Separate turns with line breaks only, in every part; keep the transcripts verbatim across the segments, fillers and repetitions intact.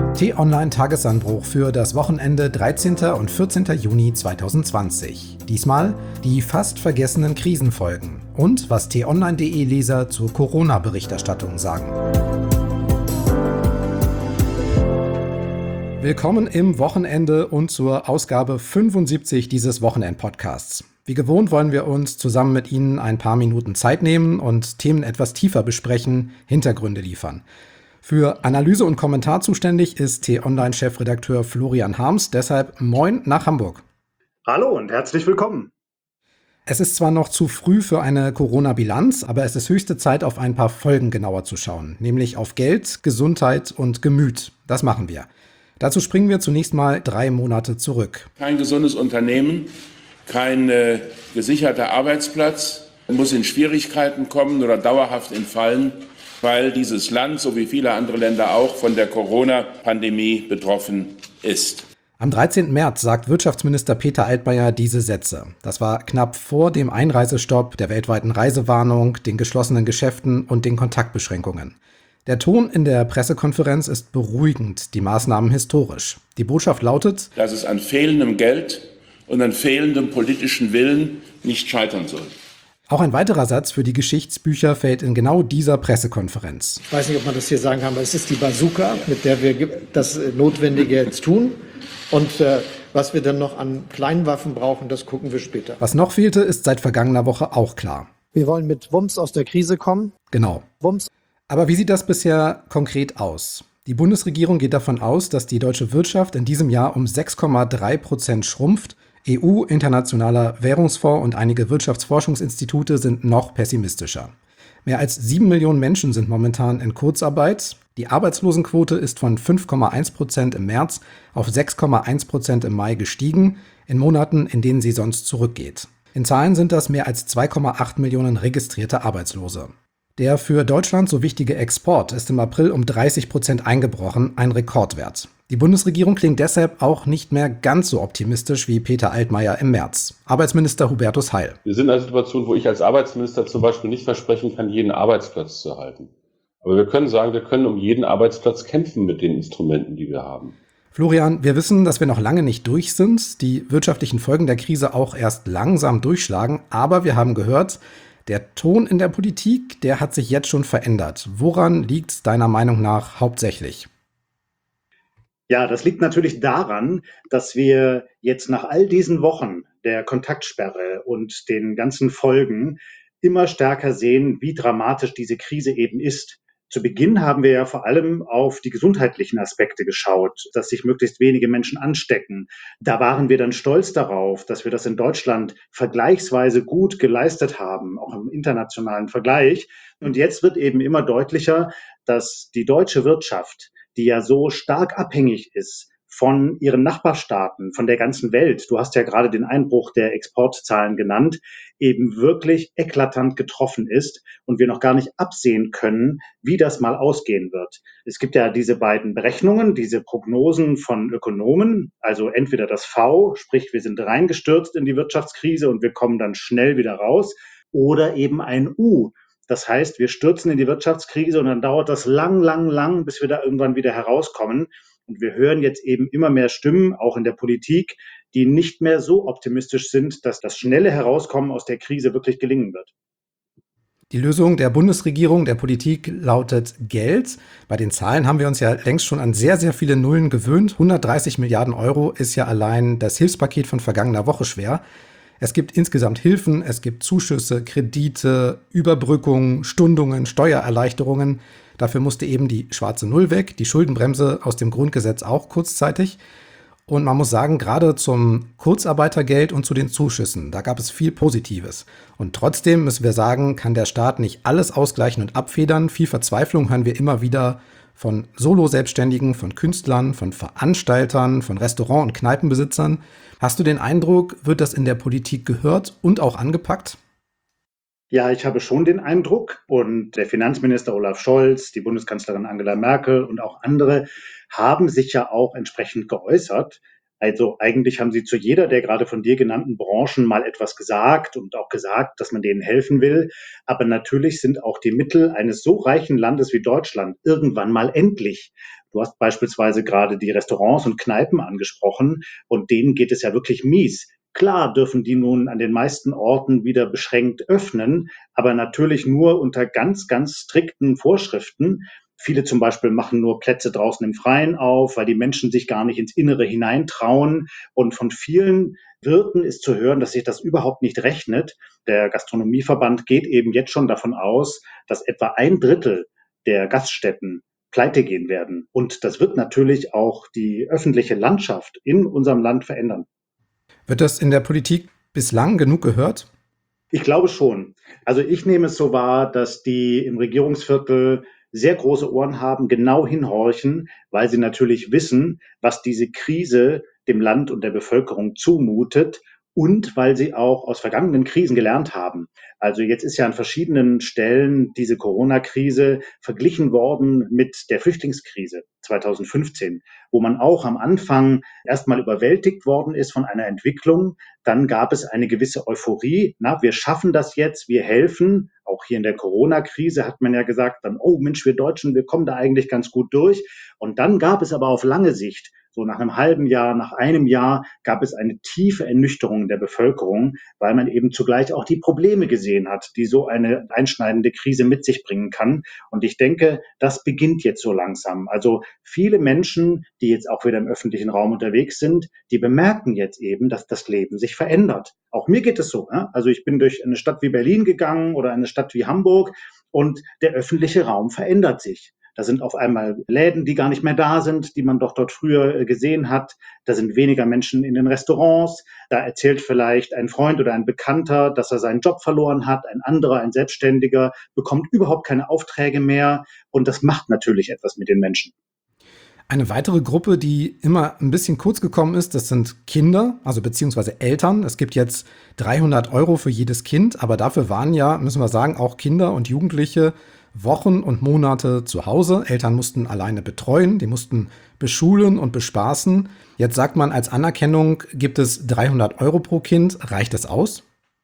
T-Online-Tagesanbruch für das Wochenende dreizehnten und vierzehnten Juni zweitausendzwanzig. Diesmal die fast vergessenen Krisenfolgen und was t-online punkt de-Leser zur Corona-Berichterstattung sagen. Willkommen im Wochenende und zur Ausgabe fünfundsiebzig dieses Wochenend-Podcasts. Wie gewohnt wollen wir uns zusammen mit Ihnen ein paar Minuten Zeit nehmen und Themen etwas tiefer besprechen, Hintergründe liefern. Für Analyse und Kommentar zuständig ist T-Online-Chefredakteur Florian Harms, deshalb moin nach Hamburg.
Hallo und herzlich willkommen.
Es ist zwar noch zu früh für eine Corona-Bilanz, aber es ist höchste Zeit, auf ein paar Folgen genauer zu schauen, nämlich auf Geld, Gesundheit und Gemüt. Das machen wir. Dazu springen wir zunächst mal drei Monate zurück.
Kein gesundes Unternehmen, kein äh, gesicherter Arbeitsplatz muss in Schwierigkeiten kommen oder dauerhaft in Fallen, weil dieses Land, so wie viele andere Länder auch, von der Corona-Pandemie betroffen ist.
Am dreizehnten März sagt Wirtschaftsminister Peter Altmaier diese Sätze. Das war knapp vor dem Einreisestopp, der weltweiten Reisewarnung, den geschlossenen Geschäften und den Kontaktbeschränkungen. Der Ton in der Pressekonferenz ist beruhigend, die Maßnahmen historisch. Die Botschaft lautet,
dass es an fehlendem Geld und an fehlendem politischen Willen nicht scheitern soll.
Auch ein weiterer Satz für die Geschichtsbücher fällt in genau dieser Pressekonferenz.
Ich weiß nicht, ob man das hier sagen kann, aber es ist die Bazooka, mit der wir das Notwendige jetzt tun. Und äh, was wir dann noch an kleinen Waffen brauchen, das gucken wir später.
Was noch fehlte, ist seit vergangener Woche auch klar.
Wir wollen mit Wumms aus der Krise kommen.
Genau.
Wumms.
Aber wie sieht das bisher konkret aus? Die Bundesregierung geht davon aus, dass die deutsche Wirtschaft in diesem Jahr um sechs Komma drei Prozent schrumpft. E U, Internationaler Währungsfonds und einige Wirtschaftsforschungsinstitute sind noch pessimistischer. Mehr als sieben Millionen Menschen sind momentan in Kurzarbeit. Die Arbeitslosenquote ist von fünf Komma eins Prozent im März auf sechs Komma eins Prozent im Mai gestiegen, in Monaten, in denen sie sonst zurückgeht. In Zahlen sind das mehr als zwei Komma acht Millionen registrierte Arbeitslose. Der für Deutschland so wichtige Export ist im April um dreißig Prozent eingebrochen, ein Rekordwert. Die Bundesregierung klingt deshalb auch nicht mehr ganz so optimistisch wie Peter Altmaier im März. Arbeitsminister Hubertus Heil.
Wir sind in einer Situation, wo ich als Arbeitsminister zum Beispiel nicht versprechen kann, jeden Arbeitsplatz zu erhalten. Aber wir können sagen, wir können um jeden Arbeitsplatz kämpfen mit den Instrumenten, die wir haben.
Florian, wir wissen, dass wir noch lange nicht durch sind, die wirtschaftlichen Folgen der Krise auch erst langsam durchschlagen, aber wir haben gehört, der Ton in der Politik, der hat sich jetzt schon verändert. Woran liegt es deiner Meinung nach hauptsächlich?
Ja, das liegt natürlich daran, dass wir jetzt nach all diesen Wochen der Kontaktsperre und den ganzen Folgen immer stärker sehen, wie dramatisch diese Krise eben ist. Zu Beginn haben wir ja vor allem auf die gesundheitlichen Aspekte geschaut, dass sich möglichst wenige Menschen anstecken. Da waren wir dann stolz darauf, dass wir das in Deutschland vergleichsweise gut geleistet haben, auch im internationalen Vergleich. Und jetzt wird eben immer deutlicher, dass die deutsche Wirtschaft, die ja so stark abhängig ist von ihren Nachbarstaaten, von der ganzen Welt, du hast ja gerade den Einbruch der Exportzahlen genannt, eben wirklich eklatant getroffen ist und wir noch gar nicht absehen können, wie das mal ausgehen wird. Es gibt ja diese beiden Berechnungen, diese Prognosen von Ökonomen, also entweder das V, sprich wir sind reingestürzt in die Wirtschaftskrise und wir kommen dann schnell wieder raus, oder eben ein U. Das heißt, wir stürzen in die Wirtschaftskrise und dann dauert das lang, lang, lang, bis wir da irgendwann wieder herauskommen. Und wir hören jetzt eben immer mehr Stimmen, auch in der Politik, die nicht mehr so optimistisch sind, dass das schnelle Herauskommen aus der Krise wirklich gelingen wird.
Die Lösung der Bundesregierung, der Politik lautet Geld. Bei den Zahlen haben wir uns ja längst schon an sehr, sehr viele Nullen gewöhnt. hundertdreißig Milliarden Euro ist ja allein das Hilfspaket von vergangener Woche schwer. Es gibt insgesamt Hilfen, es gibt Zuschüsse, Kredite, Überbrückungen, Stundungen, Steuererleichterungen. Dafür musste eben die schwarze Null weg, die Schuldenbremse aus dem Grundgesetz auch kurzzeitig. Und man muss sagen, gerade zum Kurzarbeitergeld und zu den Zuschüssen, da gab es viel Positives. Und trotzdem müssen wir sagen, kann der Staat nicht alles ausgleichen und abfedern. Viel Verzweiflung hören wir immer wieder von Solo-Selbstständigen, von Künstlern, von Veranstaltern, von Restaurant- und Kneipenbesitzern. Hast du den Eindruck, wird das in der Politik gehört und auch angepackt?
Ja, ich habe schon den Eindruck, und der Finanzminister Olaf Scholz, die Bundeskanzlerin Angela Merkel und auch andere haben sich ja auch entsprechend geäußert. Also eigentlich haben sie zu jeder der gerade von dir genannten Branchen mal etwas gesagt und auch gesagt, dass man denen helfen will. Aber natürlich sind auch die Mittel eines so reichen Landes wie Deutschland irgendwann mal endlich. Du hast beispielsweise gerade die Restaurants und Kneipen angesprochen und denen geht es ja wirklich mies. Klar dürfen die nun an den meisten Orten wieder beschränkt öffnen, aber natürlich nur unter ganz, ganz strikten Vorschriften. Viele zum Beispiel machen nur Plätze draußen im Freien auf, weil die Menschen sich gar nicht ins Innere hineintrauen. Und von vielen Wirten ist zu hören, dass sich das überhaupt nicht rechnet. Der Gastronomieverband geht eben jetzt schon davon aus, dass etwa ein Drittel der Gaststätten pleite gehen werden. Und das wird natürlich auch die öffentliche Landschaft in unserem Land verändern.
Wird das in der Politik bislang genug gehört?
Ich glaube schon. Also ich nehme es so wahr, dass die im Regierungsviertel sehr große Ohren haben, genau hinhorchen, weil sie natürlich wissen, was diese Krise dem Land und der Bevölkerung zumutet und weil sie auch aus vergangenen Krisen gelernt haben. Also jetzt ist ja an verschiedenen Stellen diese Corona-Krise verglichen worden mit der Flüchtlingskrise zweitausendfünfzehn, wo man auch am Anfang erstmal überwältigt worden ist von einer Entwicklung. Dann gab es eine gewisse Euphorie. Na, wir schaffen das jetzt, wir helfen. Auch hier in der Corona-Krise hat man ja gesagt, dann, oh Mensch, wir Deutschen, wir kommen da eigentlich ganz gut durch. Und dann gab es aber auf lange Sicht, so nach einem halben Jahr, nach einem Jahr, gab es eine tiefe Ernüchterung der Bevölkerung, weil man eben zugleich auch die Probleme gesehen hat, die so eine einschneidende Krise mit sich bringen kann. Und ich denke, das beginnt jetzt so langsam. Also viele Menschen, die jetzt auch wieder im öffentlichen Raum unterwegs sind, die bemerken jetzt eben, dass das Leben sich verändert. Auch mir geht es so. Ja? Also ich bin durch eine Stadt wie Berlin gegangen oder eine Stadt wie Hamburg und der öffentliche Raum verändert sich. Da sind auf einmal Läden, die gar nicht mehr da sind, die man doch dort früher gesehen hat. Da sind weniger Menschen in den Restaurants. Da erzählt vielleicht ein Freund oder ein Bekannter, dass er seinen Job verloren hat. Ein anderer, ein Selbstständiger, bekommt überhaupt keine Aufträge mehr. Und das macht natürlich etwas mit den Menschen.
Eine weitere Gruppe, die immer ein bisschen kurz gekommen ist, das sind Kinder, also beziehungsweise Eltern. Es gibt jetzt dreihundert Euro für jedes Kind, aber dafür waren ja, müssen wir sagen, auch Kinder und Jugendliche Wochen und Monate zu Hause. Eltern mussten alleine betreuen, die mussten beschulen und bespaßen. Jetzt sagt man, als Anerkennung gibt es dreihundert Euro pro Kind. Reicht das aus?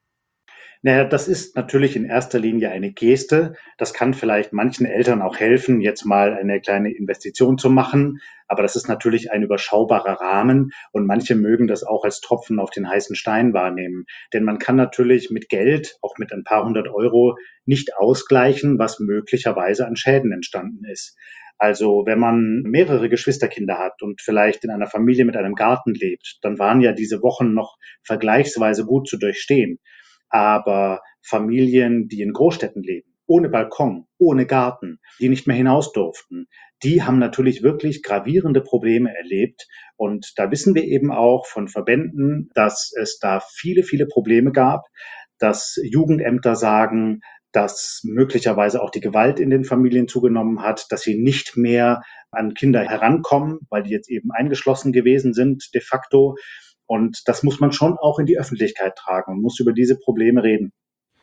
Naja, das ist natürlich in erster Linie eine Geste. Das kann vielleicht manchen Eltern auch helfen, jetzt mal eine kleine Investition zu machen. Aber das ist natürlich ein überschaubarer Rahmen und manche mögen das auch als Tropfen auf den heißen Stein wahrnehmen. Denn man kann natürlich mit Geld, auch mit ein paar hundert Euro, nicht ausgleichen, was möglicherweise an Schäden entstanden ist. Also wenn man mehrere Geschwisterkinder hat und vielleicht in einer Familie mit einem Garten lebt, dann waren ja diese Wochen noch vergleichsweise gut zu durchstehen. Aber Familien, die in Großstädten leben, ohne Balkon, ohne Garten, die nicht mehr hinaus durften, die haben natürlich wirklich gravierende Probleme erlebt. Und da wissen wir eben auch von Verbänden, dass es da viele, viele Probleme gab, dass Jugendämter sagen, dass möglicherweise auch die Gewalt in den Familien zugenommen hat, dass sie nicht mehr an Kinder herankommen, weil die jetzt eben eingeschlossen gewesen sind de facto. Und das muss man schon auch in die Öffentlichkeit tragen und muss über diese Probleme reden.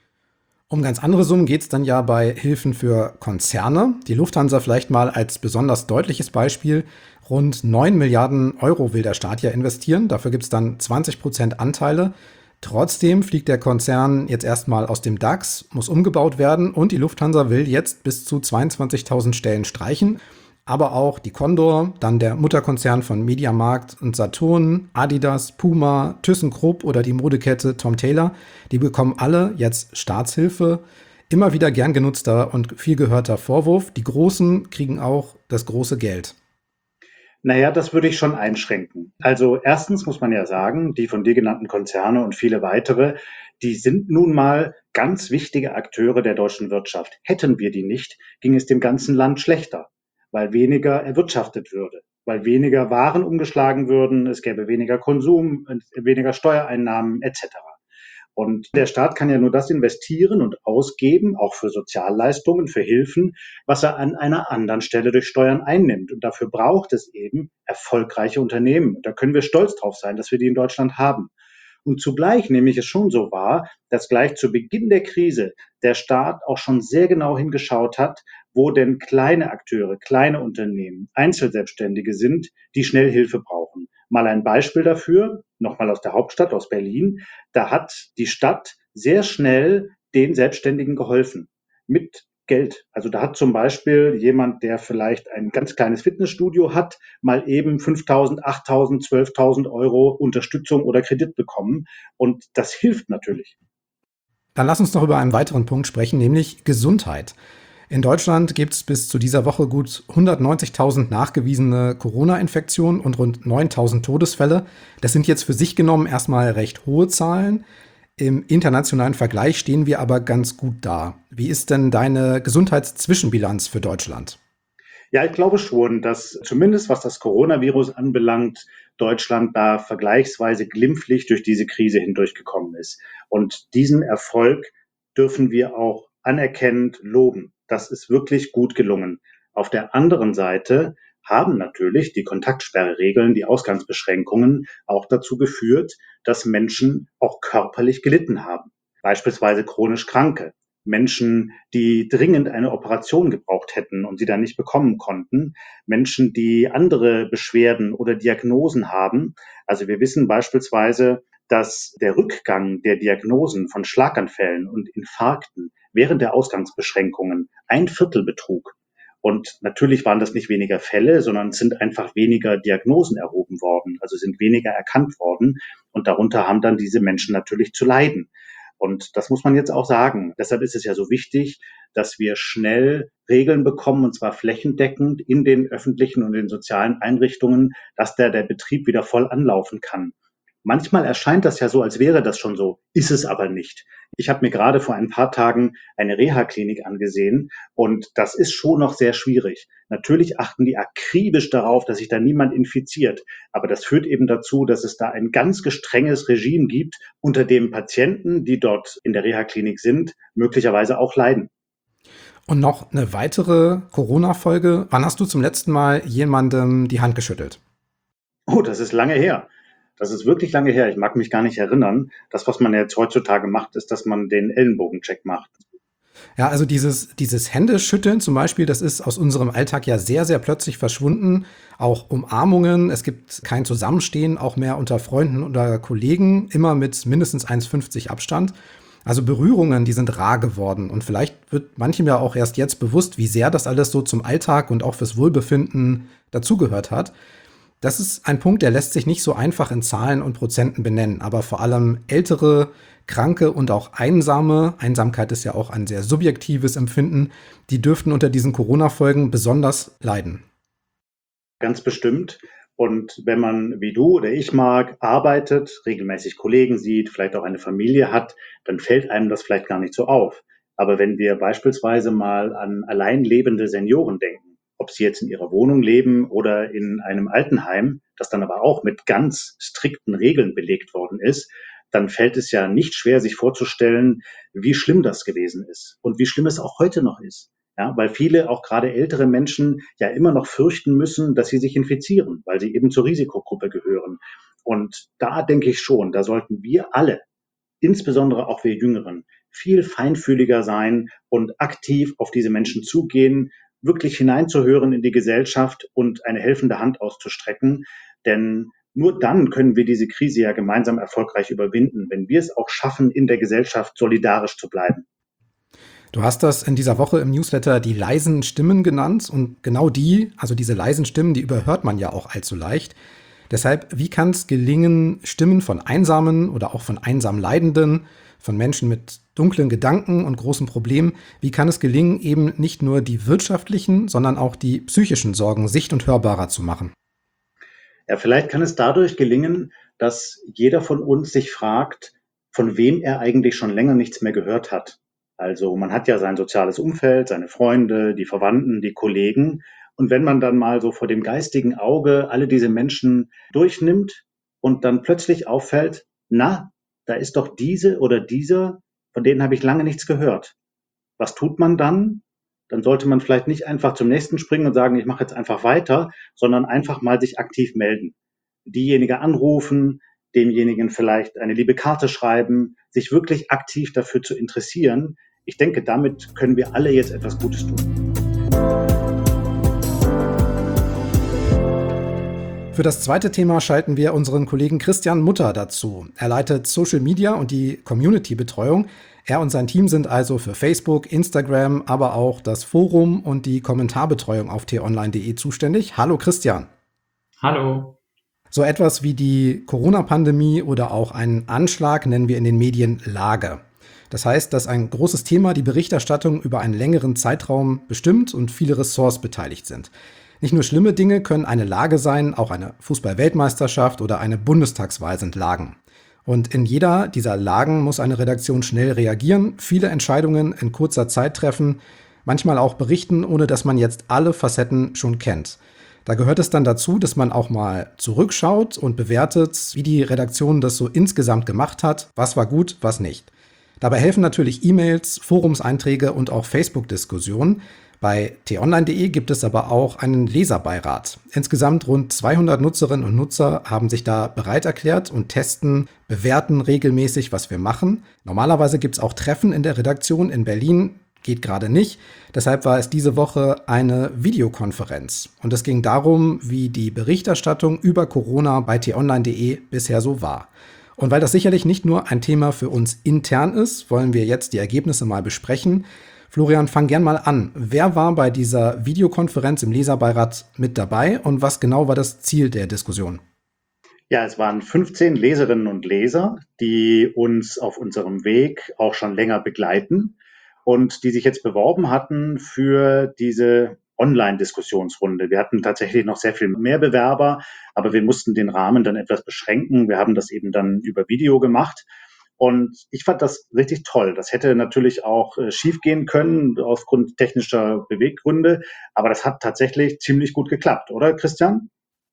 Um ganz andere Summen geht es dann ja bei Hilfen für Konzerne. Die Lufthansa vielleicht mal als besonders deutliches Beispiel. Rund neun Milliarden Euro will der Staat ja investieren. Dafür gibt es dann zwanzig Prozent Anteile. Trotzdem fliegt der Konzern jetzt erstmal aus dem DAX, muss umgebaut werden und die Lufthansa will jetzt bis zu zweiundzwanzigtausend Stellen streichen. Aber auch die Condor, dann der Mutterkonzern von MediaMarkt und Saturn, Adidas, Puma, ThyssenKrupp oder die Modekette Tom Taylor, die bekommen alle jetzt Staatshilfe. Immer wieder gern genutzter und viel gehörter Vorwurf. Die Großen kriegen auch das große Geld.
Naja, das würde ich schon einschränken. Also erstens muss man ja sagen, die von dir genannten Konzerne und viele weitere, die sind nun mal ganz wichtige Akteure der deutschen Wirtschaft. Hätten wir die nicht, ging es dem ganzen Land schlechter, weil weniger erwirtschaftet würde, weil weniger Waren umgeschlagen würden, es gäbe weniger Konsum, weniger Steuereinnahmen et cetera. Und der Staat kann ja nur das investieren und ausgeben, auch für Sozialleistungen, für Hilfen, was er an einer anderen Stelle durch Steuern einnimmt. Und dafür braucht es eben erfolgreiche Unternehmen. Und da können wir stolz drauf sein, dass wir die in Deutschland haben. Und zugleich nehme ich es schon so wahr, dass gleich zu Beginn der Krise der Staat auch schon sehr genau hingeschaut hat, wo denn kleine Akteure, kleine Unternehmen, Einzelselbstständige sind, die schnell Hilfe brauchen. Mal ein Beispiel dafür, nochmal aus der Hauptstadt, aus Berlin. Da hat die Stadt sehr schnell den Selbstständigen geholfen. Mit Geld. Also da hat zum Beispiel jemand, der vielleicht ein ganz kleines Fitnessstudio hat, mal eben fünftausend, achttausend, zwölftausend Euro Unterstützung oder Kredit bekommen. Und das hilft natürlich.
Dann lass uns noch über einen weiteren Punkt sprechen, nämlich Gesundheit. In Deutschland gibt es bis zu dieser Woche gut hundertneunzigtausend nachgewiesene Corona-Infektionen und rund neuntausend Todesfälle. Das sind jetzt für sich genommen erstmal recht hohe Zahlen. Im internationalen Vergleich stehen wir aber ganz gut da. Wie ist denn deine Gesundheitszwischenbilanz für Deutschland?
Ja, ich glaube schon, dass zumindest was das Coronavirus anbelangt, Deutschland da vergleichsweise glimpflich durch diese Krise hindurchgekommen ist. Und diesen Erfolg dürfen wir auch anerkennend loben. Das ist wirklich gut gelungen. Auf der anderen Seite haben natürlich die Kontaktsperreregeln, die Ausgangsbeschränkungen auch dazu geführt, dass Menschen auch körperlich gelitten haben. Beispielsweise chronisch Kranke, Menschen, die dringend eine Operation gebraucht hätten und sie dann nicht bekommen konnten, Menschen, die andere Beschwerden oder Diagnosen haben. Also wir wissen beispielsweise, dass der Rückgang der Diagnosen von Schlaganfällen und Infarkten während der Ausgangsbeschränkungen ein Viertel betrug. Und natürlich waren das nicht weniger Fälle, sondern es sind einfach weniger Diagnosen erhoben worden, also sind weniger erkannt worden. Und darunter haben dann diese Menschen natürlich zu leiden. Und das muss man jetzt auch sagen. Deshalb ist es ja so wichtig, dass wir schnell Regeln bekommen, und zwar flächendeckend in den öffentlichen und den sozialen Einrichtungen, dass der, der Betrieb wieder voll anlaufen kann. Manchmal erscheint das ja so, als wäre das schon so, ist es aber nicht. Ich habe mir gerade vor ein paar Tagen eine Reha-Klinik angesehen und das ist schon noch sehr schwierig. Natürlich achten die akribisch darauf, dass sich da niemand infiziert, aber das führt eben dazu, dass es da ein ganz strenges Regime gibt, unter dem Patienten, die dort in der Reha-Klinik sind, möglicherweise auch leiden.
Und noch eine weitere Corona-Folge. Wann hast du zum letzten Mal jemandem die Hand geschüttelt?
Oh, das ist lange her. Das ist wirklich lange her. Ich mag mich gar nicht erinnern. Das, was man jetzt heutzutage macht, ist, dass man den Ellenbogencheck macht.
Ja, also dieses, dieses Händeschütteln zum Beispiel, das ist aus unserem Alltag ja sehr, sehr plötzlich verschwunden. Auch Umarmungen, es gibt kein Zusammenstehen, auch mehr unter Freunden oder Kollegen, immer mit mindestens eins Komma fünfzig Abstand. Also Berührungen, die sind rar geworden. Und vielleicht wird manchem ja auch erst jetzt bewusst, wie sehr das alles so zum Alltag und auch fürs Wohlbefinden dazugehört hat. Das ist ein Punkt, der lässt sich nicht so einfach in Zahlen und Prozenten benennen, aber vor allem ältere, Kranke und auch Einsame, Einsamkeit ist ja auch ein sehr subjektives Empfinden, die dürften unter diesen Corona-Folgen besonders leiden.
Ganz bestimmt. Und wenn man, wie du oder ich mag, arbeitet, regelmäßig Kollegen sieht, vielleicht auch eine Familie hat, dann fällt einem das vielleicht gar nicht so auf. Aber wenn wir beispielsweise mal an allein lebende Senioren denken, ob sie jetzt in ihrer Wohnung leben oder in einem Altenheim, das dann aber auch mit ganz strikten Regeln belegt worden ist, dann fällt es ja nicht schwer, sich vorzustellen, wie schlimm das gewesen ist und wie schlimm es auch heute noch ist. Ja, weil viele, auch gerade ältere Menschen, ja immer noch fürchten müssen, dass sie sich infizieren, weil sie eben zur Risikogruppe gehören. Und da denke ich schon, da sollten wir alle, insbesondere auch wir Jüngeren, viel feinfühliger sein und aktiv auf diese Menschen zugehen, wirklich hineinzuhören in die Gesellschaft und eine helfende Hand auszustrecken. Denn nur dann können wir diese Krise ja gemeinsam erfolgreich überwinden, wenn wir es auch schaffen, in der Gesellschaft solidarisch zu bleiben.
Du hast das in dieser Woche im Newsletter die leisen Stimmen genannt und genau die, also diese leisen Stimmen, die überhört man ja auch allzu leicht. Deshalb, wie kann es gelingen, Stimmen von Einsamen oder auch von einsam Leidenden, von Menschen mit dunklen Gedanken und großen Problemen, wie kann es gelingen, eben nicht nur die wirtschaftlichen, sondern auch die psychischen Sorgen sicht- und hörbarer zu machen?
Ja, vielleicht kann es dadurch gelingen, dass jeder von uns sich fragt, von wem er eigentlich schon länger nichts mehr gehört hat. Also man hat ja sein soziales Umfeld, seine Freunde, die Verwandten, die Kollegen. Und wenn man dann mal so vor dem geistigen Auge alle diese Menschen durchnimmt und dann plötzlich auffällt, na, da ist doch diese oder dieser, von denen habe ich lange nichts gehört. Was tut man dann? Dann sollte man vielleicht nicht einfach zum nächsten springen und sagen, ich mache jetzt einfach weiter, sondern einfach mal sich aktiv melden. Diejenige anrufen, demjenigen vielleicht eine liebe Karte schreiben, sich wirklich aktiv dafür zu interessieren. Ich denke, damit können wir alle jetzt etwas Gutes tun.
Für das zweite Thema schalten wir unseren Kollegen Christian Mutter dazu. Er leitet Social Media und die Community-Betreuung. Er und sein Team sind also für Facebook, Instagram, aber auch das Forum und die Kommentarbetreuung auf t online punkt de zuständig. Hallo Christian.
Hallo.
So etwas wie die Corona-Pandemie oder auch einen Anschlag nennen wir in den Medien Lage. Das heißt, dass ein großes Thema die Berichterstattung über einen längeren Zeitraum bestimmt und viele Ressorts beteiligt sind. Nicht nur schlimme Dinge können eine Lage sein, auch eine Fußball-Weltmeisterschaft oder eine Bundestagswahl sind Lagen. Und in jeder dieser Lagen muss eine Redaktion schnell reagieren, viele Entscheidungen in kurzer Zeit treffen, manchmal auch berichten, ohne dass man jetzt alle Facetten schon kennt. Da gehört es dann dazu, dass man auch mal zurückschaut und bewertet, wie die Redaktion das so insgesamt gemacht hat, was war gut, was nicht. Dabei helfen natürlich E-Mails, Forumseinträge und auch Facebook-Diskussionen. Bei t online punkt de gibt es aber auch einen Leserbeirat. Insgesamt rund zweihundert Nutzerinnen und Nutzer haben sich da bereit erklärt und testen, bewerten regelmäßig, was wir machen. Normalerweise gibt es auch Treffen in der Redaktion in Berlin. Geht gerade nicht. Deshalb war es diese Woche eine Videokonferenz. Und es ging darum, wie die Berichterstattung über Corona bei t online punkt de bisher so war. Und weil das sicherlich nicht nur ein Thema für uns intern ist, wollen wir jetzt die Ergebnisse mal besprechen. Florian, fang gern mal an. Wer war bei dieser Videokonferenz im Leserbeirat mit dabei und was genau war das Ziel der Diskussion?
Ja, es waren fünfzehn Leserinnen und Leser, die uns auf unserem Weg auch schon länger begleiten und die sich jetzt beworben hatten für diese Online-Diskussionsrunde. Wir hatten tatsächlich noch sehr viel mehr Bewerber, aber wir mussten den Rahmen dann etwas beschränken. Wir haben das eben dann über Video gemacht. Und ich fand das richtig toll. Das hätte natürlich auch äh, schief gehen können aufgrund technischer Beweggründe. Aber das hat tatsächlich ziemlich gut geklappt, oder Christian?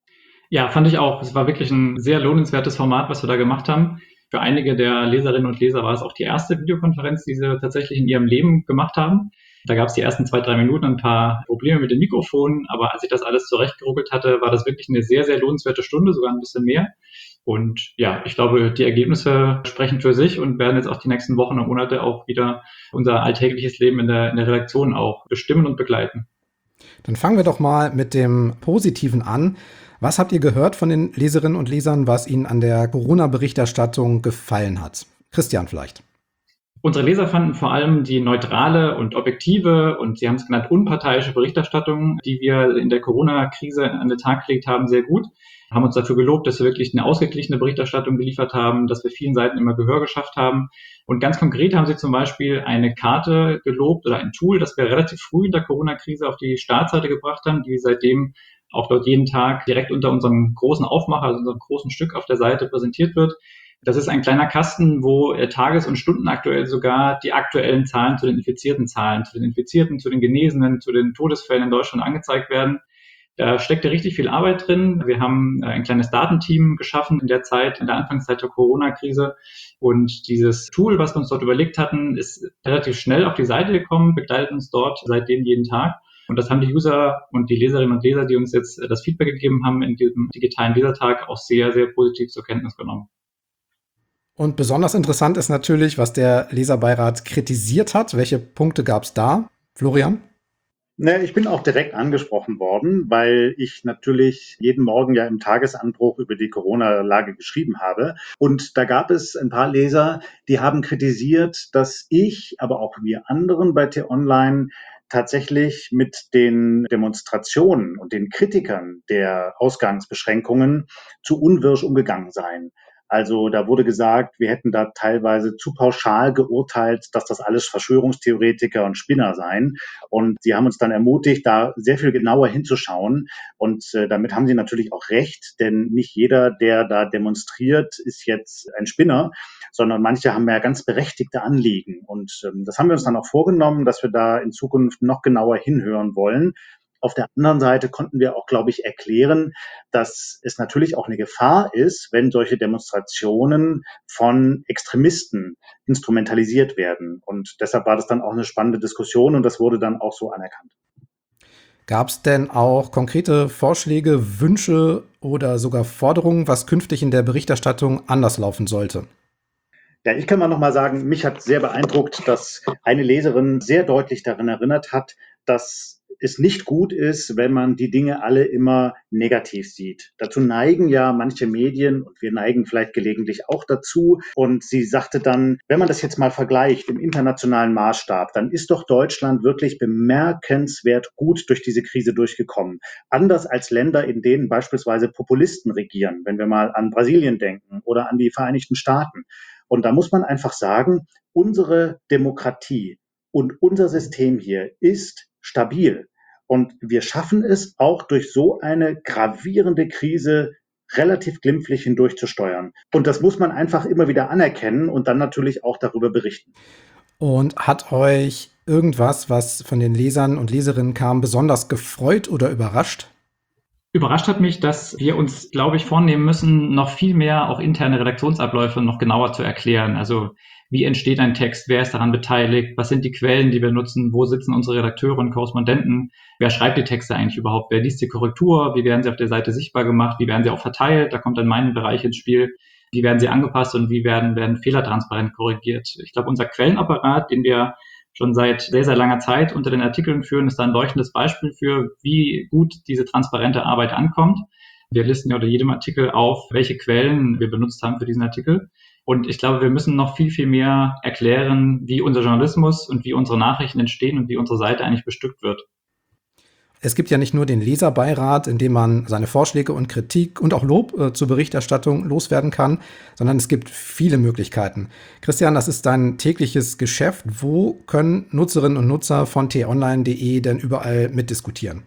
Ja, fand ich auch. Es war wirklich ein sehr lohnenswertes Format, was wir da gemacht haben. Für einige der Leserinnen und Leser war es auch die erste Videokonferenz, die sie tatsächlich in ihrem Leben gemacht haben. Da gab es die ersten zwei, drei Minuten ein paar Probleme mit den Mikrofonen. Aber als ich das alles zurechtgeruckelt hatte, war das wirklich eine sehr, sehr lohnenswerte Stunde, sogar ein bisschen mehr. Und ja, ich glaube, die Ergebnisse sprechen für sich und werden jetzt auch die nächsten Wochen und Monate auch wieder unser alltägliches Leben in der, in der Redaktion auch bestimmen und begleiten.
Dann fangen wir doch mal mit dem Positiven an. Was habt ihr gehört von den Leserinnen und Lesern, was ihnen an der Corona-Berichterstattung gefallen hat? Christian vielleicht.
Unsere Leser fanden vor allem die neutrale und objektive und sie haben es genannt unparteiische Berichterstattung, die wir in der Corona-Krise an den Tag gelegt haben, sehr gut. Haben uns dafür gelobt, dass wir wirklich eine ausgeglichene Berichterstattung geliefert haben, dass wir vielen Seiten immer Gehör geschafft haben. Und ganz konkret haben sie zum Beispiel eine Karte gelobt oder ein Tool, das wir relativ früh in der Corona-Krise auf die Startseite gebracht haben, die seitdem auch dort jeden Tag direkt unter unserem großen Aufmacher, also unserem großen Stück auf der Seite präsentiert wird. Das ist ein kleiner Kasten, wo tages- und stundenaktuell sogar die aktuellen Zahlen zu den infizierten Zahlen, zu den Infizierten, zu den Genesenen, zu den Todesfällen in Deutschland angezeigt werden. Da steckte richtig viel Arbeit drin. Wir haben ein kleines Datenteam geschaffen in der Zeit, in der Anfangszeit der Corona-Krise. Und dieses Tool, was wir uns dort überlegt hatten, ist relativ schnell auf die Seite gekommen, begleitet uns dort seitdem jeden Tag. Und das haben die User und die Leserinnen und Leser, die uns jetzt das Feedback gegeben haben in diesem digitalen Lesertag, auch sehr, sehr positiv zur Kenntnis genommen.
Und besonders interessant ist natürlich, was der Leserbeirat kritisiert hat. Welche Punkte gab es da? Florian?
Ne, ich bin auch direkt angesprochen worden, weil ich natürlich jeden Morgen ja im Tagesanbruch über die Corona-Lage geschrieben habe. Und da gab es ein paar Leser, die haben kritisiert, dass ich, aber auch wir anderen bei T-Online tatsächlich mit den Demonstrationen und den Kritikern der Ausgangsbeschränkungen zu unwirsch umgegangen seien. Also da wurde gesagt, wir hätten da teilweise zu pauschal geurteilt, dass das alles Verschwörungstheoretiker und Spinner seien. Und sie haben uns dann ermutigt, da sehr viel genauer hinzuschauen. Und äh, damit haben sie natürlich auch recht, denn nicht jeder, der da demonstriert, ist jetzt ein Spinner, sondern manche haben ja ganz berechtigte Anliegen. Und ähm, das haben wir uns dann auch vorgenommen, dass wir da in Zukunft noch genauer hinhören wollen. Auf der anderen Seite konnten wir auch, glaube ich, erklären, dass es natürlich auch eine Gefahr ist, wenn solche Demonstrationen von Extremisten instrumentalisiert werden. Und deshalb war das dann auch eine spannende Diskussion und das wurde dann auch so anerkannt.
Gab es denn auch konkrete Vorschläge, Wünsche oder sogar Forderungen, was künftig in der Berichterstattung anders laufen sollte?
Ja, ich kann mal noch mal sagen, mich hat sehr beeindruckt, dass eine Leserin sehr deutlich daran erinnert hat, dass es nicht gut ist, wenn man die Dinge alle immer negativ sieht. Dazu neigen ja manche Medien und wir neigen vielleicht gelegentlich auch dazu. Und sie sagte dann, wenn man das jetzt mal vergleicht im internationalen Maßstab, dann ist doch Deutschland wirklich bemerkenswert gut durch diese Krise durchgekommen. Anders als Länder, in denen beispielsweise Populisten regieren, wenn wir mal an Brasilien denken oder an die Vereinigten Staaten. Und da muss man einfach sagen, unsere Demokratie und unser System hier ist stabil. Und wir schaffen es auch durch so eine gravierende Krise relativ glimpflich hindurchzusteuern. Und das muss man einfach immer wieder anerkennen und dann natürlich auch darüber berichten.
Und hat euch irgendwas, was von den Lesern und Leserinnen kam, besonders gefreut oder überrascht?
Überrascht hat mich, dass wir uns, glaube ich, vornehmen müssen, noch viel mehr auch interne Redaktionsabläufe noch genauer zu erklären. Also wie entsteht ein Text, wer ist daran beteiligt, was sind die Quellen, die wir nutzen, wo sitzen unsere Redakteure und Korrespondenten, wer schreibt die Texte eigentlich überhaupt, wer liest die Korrektur, wie werden sie auf der Seite sichtbar gemacht, wie werden sie auch verteilt, da kommt dann mein Bereich ins Spiel, wie werden sie angepasst und wie werden, werden Fehler transparent korrigiert. Ich glaube, unser Quellenapparat, den wir schon seit sehr, sehr langer Zeit unter den Artikeln führen, ist da ein leuchtendes Beispiel für, wie gut diese transparente Arbeit ankommt. Wir listen ja unter jedem Artikel auf, welche Quellen wir benutzt haben für diesen Artikel. Und ich glaube, wir müssen noch viel, viel mehr erklären, wie unser Journalismus und wie unsere Nachrichten entstehen und wie unsere Seite eigentlich bestückt wird.
Es gibt ja nicht nur den Leserbeirat, in dem man seine Vorschläge und Kritik und auch Lob äh, zur Berichterstattung loswerden kann, sondern es gibt viele Möglichkeiten. Christian, das ist dein tägliches Geschäft. Wo können Nutzerinnen und Nutzer von t online punkt de denn überall mitdiskutieren?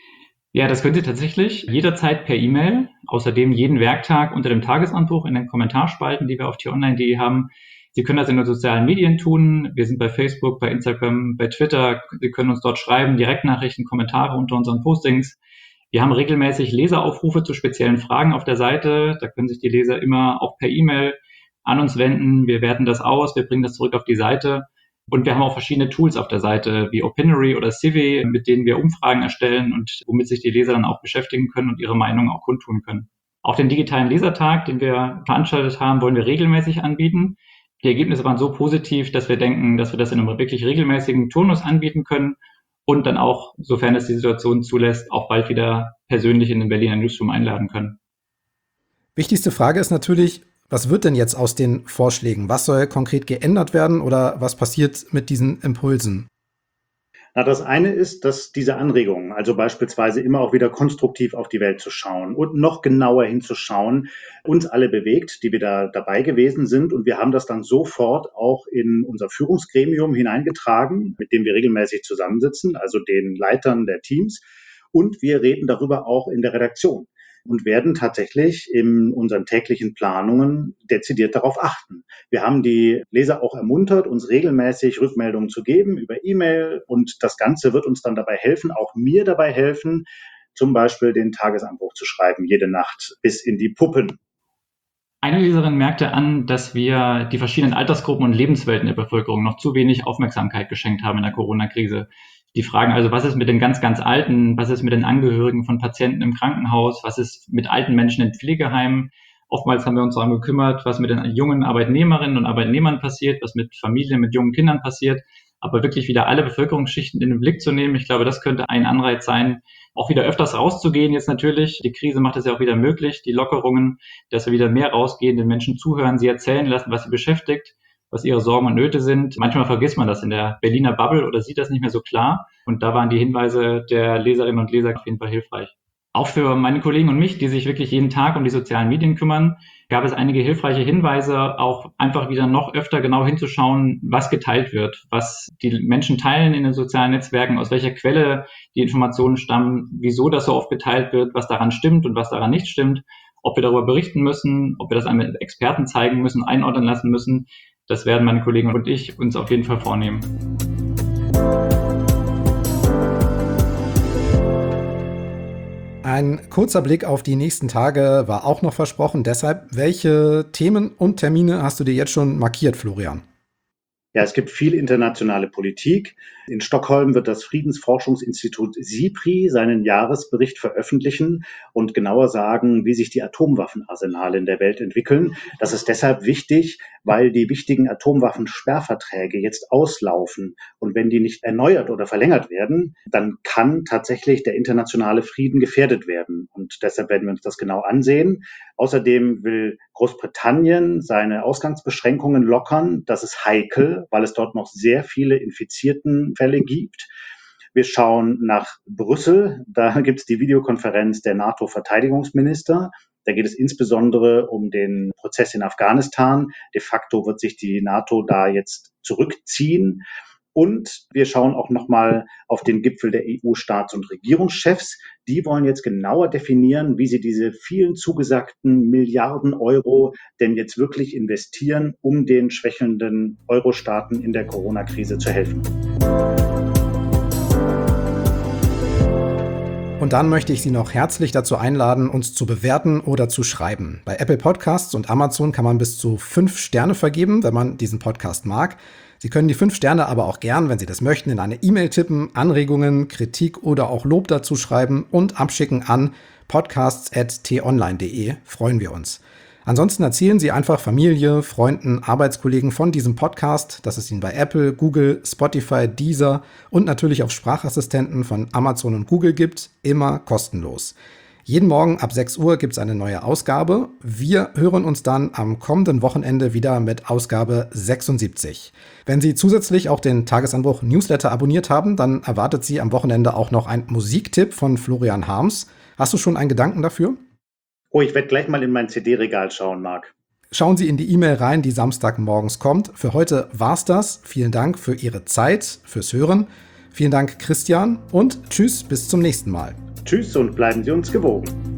Ja, das können Sie tatsächlich jederzeit per E-Mail, außerdem jeden Werktag unter dem Tagesanbruch in den Kommentarspalten, die wir auf t online punkt de haben. Sie können das in den sozialen Medien tun. Wir sind bei Facebook, bei Instagram, bei Twitter. Sie können uns dort schreiben, Direktnachrichten, Kommentare unter unseren Postings. Wir haben regelmäßig Leseraufrufe zu speziellen Fragen auf der Seite. Da können sich die Leser immer auch per E-Mail an uns wenden. Wir werten das aus, wir bringen das zurück auf die Seite. Und wir haben auch verschiedene Tools auf der Seite, wie Opinory oder Civi, mit denen wir Umfragen erstellen und womit sich die Leser dann auch beschäftigen können und ihre Meinung auch kundtun können. Auch den digitalen Lesertag, den wir veranstaltet haben, wollen wir regelmäßig anbieten. Die Ergebnisse waren so positiv, dass wir denken, dass wir das in einem wirklich regelmäßigen Turnus anbieten können und dann auch, sofern es die Situation zulässt, auch bald wieder persönlich in den Berliner Newsroom einladen können.
Wichtigste Frage ist natürlich, was wird denn jetzt aus den Vorschlägen? Was soll konkret geändert werden oder was passiert mit diesen Impulsen?
Na, das eine ist, dass diese Anregungen, also beispielsweise immer auch wieder konstruktiv auf die Welt zu schauen und noch genauer hinzuschauen, uns alle bewegt, die wir da dabei gewesen sind. Und wir haben das dann sofort auch in unser Führungsgremium hineingetragen, mit dem wir regelmäßig zusammensitzen, also den Leitern der Teams. Und wir reden darüber auch in der Redaktion und werden tatsächlich in unseren täglichen Planungen dezidiert darauf achten. Wir haben die Leser auch ermuntert, uns regelmäßig Rückmeldungen zu geben über E-Mail und das Ganze wird uns dann dabei helfen, auch mir dabei helfen, zum Beispiel den Tagesanbruch zu schreiben, jede Nacht bis in die Puppen.
Eine Leserin merkte an, dass wir die verschiedenen Altersgruppen und Lebenswelten der Bevölkerung noch zu wenig Aufmerksamkeit geschenkt haben in der Corona-Krise. Die fragen also, was ist mit den ganz, ganz Alten, was ist mit den Angehörigen von Patienten im Krankenhaus, was ist mit alten Menschen in Pflegeheimen. Oftmals haben wir uns darum gekümmert, was mit den jungen Arbeitnehmerinnen und Arbeitnehmern passiert, was mit Familien, mit jungen Kindern passiert. Aber wirklich wieder alle Bevölkerungsschichten in den Blick zu nehmen, ich glaube, das könnte ein Anreiz sein, auch wieder öfters rauszugehen jetzt natürlich. Die Krise macht es ja auch wieder möglich, die Lockerungen, dass wir wieder mehr rausgehen, den Menschen zuhören, sie erzählen lassen, was sie beschäftigt, was ihre Sorgen und Nöte sind. Manchmal vergisst man das in der Berliner Bubble oder sieht das nicht mehr so klar. Und da waren die Hinweise der Leserinnen und Leser auf jeden Fall hilfreich. Auch für meine Kollegen und mich, die sich wirklich jeden Tag um die sozialen Medien kümmern, gab es einige hilfreiche Hinweise, auch einfach wieder noch öfter genau hinzuschauen, was geteilt wird, was die Menschen teilen in den sozialen Netzwerken, aus welcher Quelle die Informationen stammen, wieso das so oft geteilt wird, was daran stimmt und was daran nicht stimmt, ob wir darüber berichten müssen, ob wir das einem Experten zeigen müssen, einordnen lassen müssen. Das werden meine Kollegen und ich uns auf jeden Fall vornehmen.
Ein kurzer Blick auf die nächsten Tage war auch noch versprochen. Deshalb, welche Themen und Termine hast du dir jetzt schon markiert, Florian?
Ja, es gibt viel internationale Politik. In Stockholm wird das Friedensforschungsinstitut SIPRI seinen Jahresbericht veröffentlichen und genauer sagen, wie sich die Atomwaffenarsenale in der Welt entwickeln. Das ist deshalb wichtig, weil die wichtigen Atomwaffensperrverträge jetzt auslaufen. Und wenn die nicht erneuert oder verlängert werden, dann kann tatsächlich der internationale Frieden gefährdet werden. Und deshalb werden wir uns das genau ansehen. Außerdem will Großbritannien seine Ausgangsbeschränkungen lockern. Das ist heikel, weil es dort noch sehr viele Infiziertenfälle gibt. Wir schauen nach Brüssel. Da gibt es die Videokonferenz der NATO-Verteidigungsminister. Da geht es insbesondere um den Prozess in Afghanistan. De facto wird sich die NATO da jetzt zurückziehen. Und wir schauen auch nochmal auf den Gipfel der E U-Staats- und Regierungschefs. Die wollen jetzt genauer definieren, wie sie diese vielen zugesagten Milliarden Euro denn jetzt wirklich investieren, um den schwächelnden Euro-Staaten in der Corona-Krise zu helfen.
Und dann möchte ich Sie noch herzlich dazu einladen, uns zu bewerten oder zu schreiben. Bei Apple Podcasts und Amazon kann man bis zu fünf Sterne vergeben, wenn man diesen Podcast mag. Sie können die fünf Sterne aber auch gern, wenn Sie das möchten, in eine E-Mail tippen, Anregungen, Kritik oder auch Lob dazu schreiben und abschicken an podcasts at t online punkt de. Freuen wir uns. Ansonsten erzählen Sie einfach Familie, Freunden, Arbeitskollegen von diesem Podcast, dass es ihn bei Apple, Google, Spotify, Deezer und natürlich auf Sprachassistenten von Amazon und Google gibt, immer kostenlos. Jeden Morgen ab sechs Uhr gibt es eine neue Ausgabe. Wir hören uns dann am kommenden Wochenende wieder mit Ausgabe sechsundsiebzig. Wenn Sie zusätzlich auch den Tagesanbruch Newsletter abonniert haben, dann erwartet Sie am Wochenende auch noch ein Musiktipp von Florian Harms. Hast du schon einen Gedanken dafür?
Oh, ich werde gleich mal in mein C D-Regal schauen, Marc.
Schauen Sie in die E-Mail rein, die Samstagmorgens kommt. Für heute war's das. Vielen Dank für Ihre Zeit, fürs Hören. Vielen Dank, Christian, und tschüss, bis zum nächsten Mal.
Tschüss und bleiben Sie uns gewogen.